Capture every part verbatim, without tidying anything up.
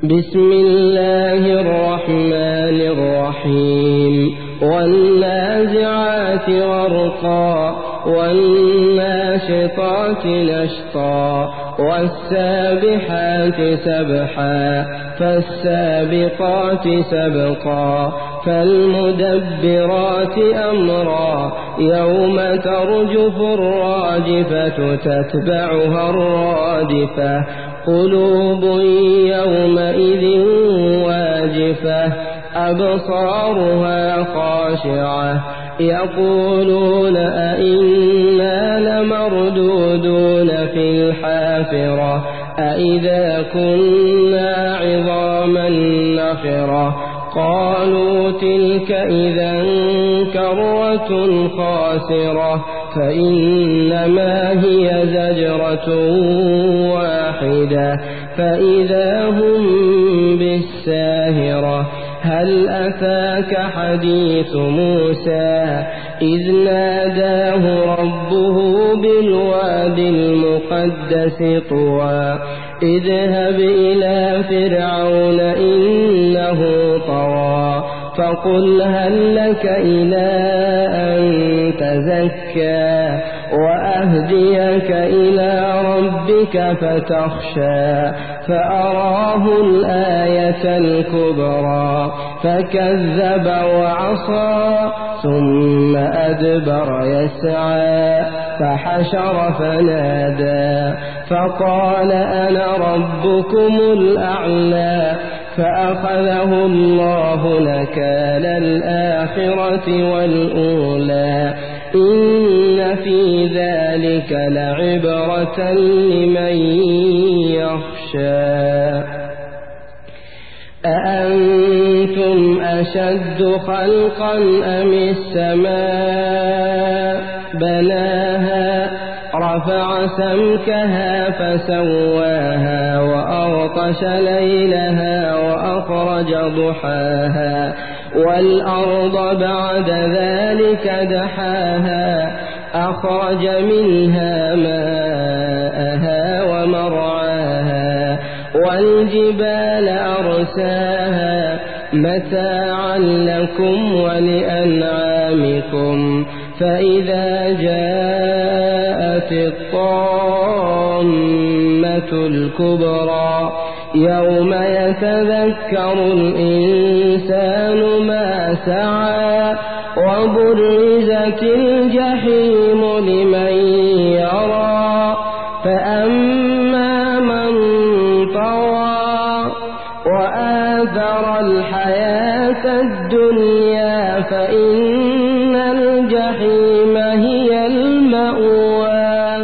بسم الله الرحمن الرحيم والنازعات غرقا والناشطات نشطا والسابحات سبحا فالسابقات سبقا فالمدبرات أمرا يوم ترجف الراجفة تتبعها الرادفة قلوب يومئذ واجفة أبصارها خاشعة يقولون أئنا لمردودون في الحافرة أئذا كنا عظاما نخرة قالوا تلك إذا كرة خاسرة فإنما هي زجرة واحدة فإذا هم بالساهرة هل أتاك حديث موسى إذ ناداه ربه بالواد المقدس طوى اذهب إلى فرعون إنه طغى فقل هل لك إلى أن تزكى وأهديك إلى ربك فتخشى فأراه الآية الكبرى فكذب وعصى ثم أدبر يسعى فحشر فنادى فقال أنا ربكم الأعلى فأخذه الله نكال الآخرة والأولى إن في ذلك لعبرة لمن يخشى أأنتم أشد خلقا أم السماء بناها رفع سمكها فسواها وأغطش ليلها وأخرج ضحاها والأرض بعد ذلك دحاها أخرج منها ماءها ومرعاها والجبال أرساها متاعا لكم ولأنعامكم فإذا جاءت الطامة الكبرى يوم يتذكر الإنسان ما سعى وبرزت الجحيم لمن يرى فأما من طغى وآثر الحياة الدنيا فإن الجحيم هي المأوى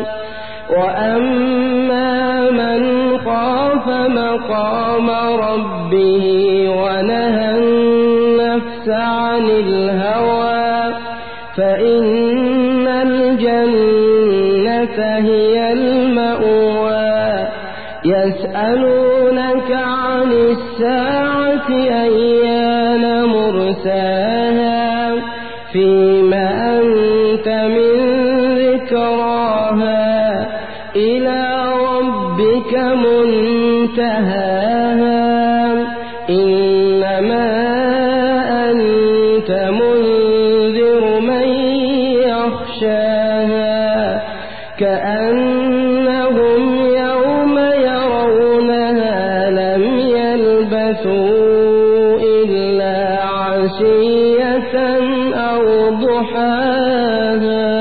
وأما من خاف مقام ربه ونهى النفس عن الهوى فإن الجنة هي المأوى يسألونك عن الساعة أيان مرساها فيما أنت من ذكراها إلى ربك منتهاها إنما أنت منذر من يخشاها كأنهم يوم يرونها لم يلبثوا إلا عشية أو ضحاها.